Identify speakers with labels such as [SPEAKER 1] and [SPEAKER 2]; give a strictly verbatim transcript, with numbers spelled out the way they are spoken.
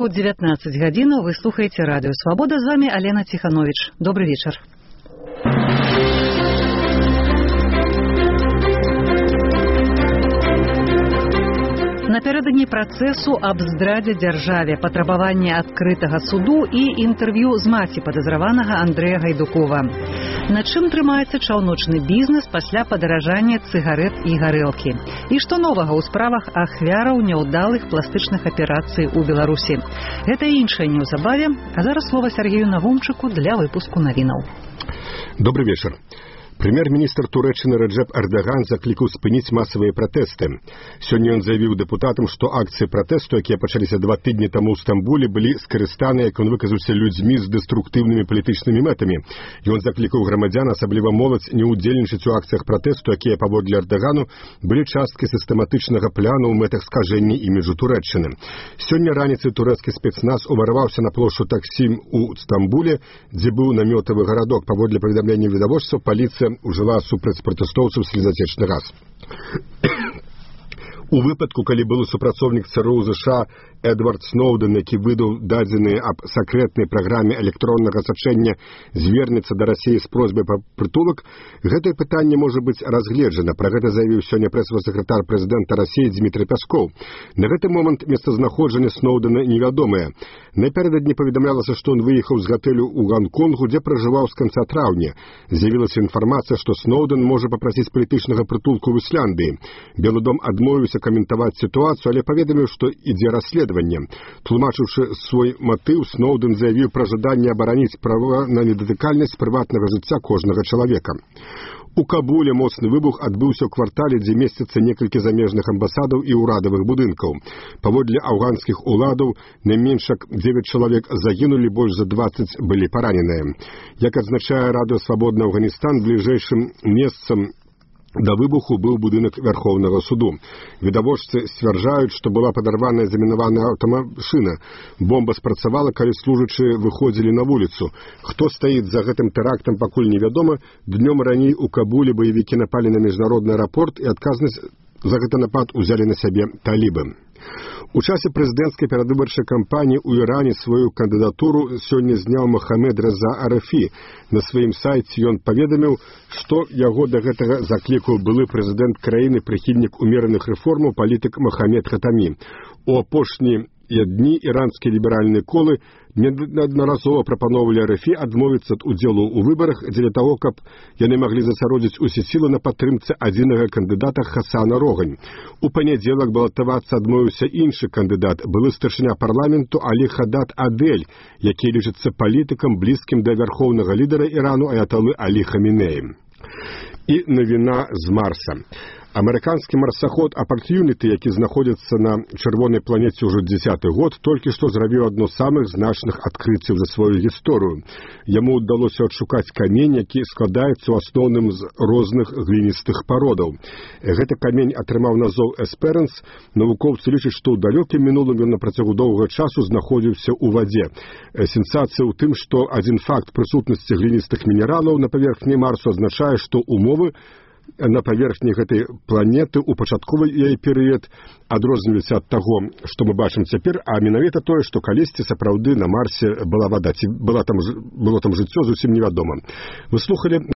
[SPEAKER 1] Ранку девятнадцать гадзінаў вы слухаеце радыё Свабода, з вами Алена Тиханович. Добрый вечер. Напярэдадні працэсу аб здрадзе дзяржаве, патрабаванне адкрытага суду і інтэрв'ю з маці падазраванага Андрэя Гайдукова. На чым трымаецца чаўночны бізнес пасля падаражання цыгарэт і гарэлкі? І што новага ў справах ахвяраў няўдалых пластычных аперацый у Беларусі? Гэта і іншае неўзабаве, а зараз слова Сергею Навумчыку для выпуску навінаў.
[SPEAKER 2] Добрый вечер. Прэм'ер-міністр Турэччыны Рэджэп Эрдаган заклікаў спыніць масавыя пратэсты. Сёння ён заявіў дэпутатам, што акцыі пратэсту, якія пачаліся два тыдні таму ў Стамбуле, былі скарыстаныя, як ён выказаўся, людзьмі з дэструктыўнымі палітычнымі мэтамі. Ён заклікаў грамадзян, асабліва моладзь, не ўдзельнічаць у акцыях пратэсту, якія, паводле Эрдагану, былі часткай сістэматычнага плану ў мэтах скажэння іміджу Турэччыны. Сёння раніцай турэцкі спецназ уварваўся на плошчу Таксім у Стамбуле, дзе быў намётавы гарадок. Паводле паведамлення відавочцаў, паліцыя ужыла супраць пратэстоўцаў слезацечны газ. У выпадку, калі былы супрацоўнік ЦРУ ЗША Эдвард Сноўден, які выдаў дадзеныя аб сакрэтнай праграме электроннага сачэння, звернецца да Расіі з просьбай па прытулак, гэтае пытанне можа быць разгледжана. Пра гэта заявіў сёння прэс-сакратар прэзідэнта Расіі Дмітрый Пяскоў. На гэты момант месцазнаходжанне Сноўдена невядомае. Напярэдадні паведамлялася, што ён выехаў з гатэлю ў Ганконгу, дзе пражываў з канца траўня. З'явілася інфармацыя, што Сноўден можа папрасіць палітычнага прытулку ў Ісляндыі. Белы дом адмовіўся каментаваць сітуацыю, але паведаміў, што ідзе расследаванне. Тлумачыўшы свой матыў, Сноўден заявіў пра жаданне абараніць права на недатыкальнасць прыватнага жыцця кожнага чалавека. У Кабуле моцны выбух адбыўся ў квартале, дзе месцяцца некалькі замежных амбасадаў і ўрадавых будынкаў. Паводле афганскіх уладаў, найменш як дзевяць чалавек загінулі, больш за дваццаць былі параненыя. Як адзначае радыё «Свабодны Афганістан», бліжэйшым месцам да выбуху быў будынак Вярхоўнага суду. Відавочцы сцвярджаюць, што была падарваная замінаваная аўтамашына. Бомба спрацавала, калі служачыя выходзілі на вуліцу. Хто стаіць за гэтым тэрактам, пакуль невядома. Днём раней у Кабуле баевікі напалі на міжнародны аэрапорт, і адказнасць за гэты напад узялі на сябе талібы. У часе прэзідэнцкай перадвыбарчай кампаніі ў Іране сваю кандыдатуру сёння зняў Мохамед Реза Арафі. На сваім сайце ён паведаміў, што яго да гэтага заклікаў былы прэзідэнт краіны, прыхільнік умераных рэформаў, палітык Мохамед Хатамі. У апошнія дні іранскія ліберальныя колы неаднаразова прапаноўвалі Арафі адмовіцца ад удзелу ў выбарах дзеля таго, каб яны маглі засяродзіць усе сілы на падтрымцы адзінага кандыдата Хасана Рогань. У панядзелак балатавацца адмовіўся іншы кандыдат, былы старшыня парламенту Алі Хадад Адель, які лічыцца палітыкам, блізкім да вярхоўнага лідара Ірану аяталы Алі Хамінеі. І навіна з Марса. Амерыканскі марсаход Opportunity, які знаходзіцца на чырвонай планеце ўжо дзесяты год, толькі што зрабіў адно з самых значных адкрыццяў за сваю гісторыю. Яму ўдалося адшукаць камень, які складаецца ў асноўным з розных гліністых пародаў. Гэты камень атрымаў назоў Эсперэнс. Навукоўцы лічаць, што ў далёкім мінулым ён на працягу доўгага часу знаходзіўся ў вадзе. Сенсацыя ў тым, што адзін факт прысутнасці гліністых мінералаў на паверхні Марсу азначае, што умовы на паверхні гэтай планеты ў пачатковы яе перыяд адрозніваюцца ад таго, што мы бачым цяпер, а менавіта тое, што калісьці сапраўды на Марсе была вада, ці была там, было там жыццё, зусім невядома. Вы слухалі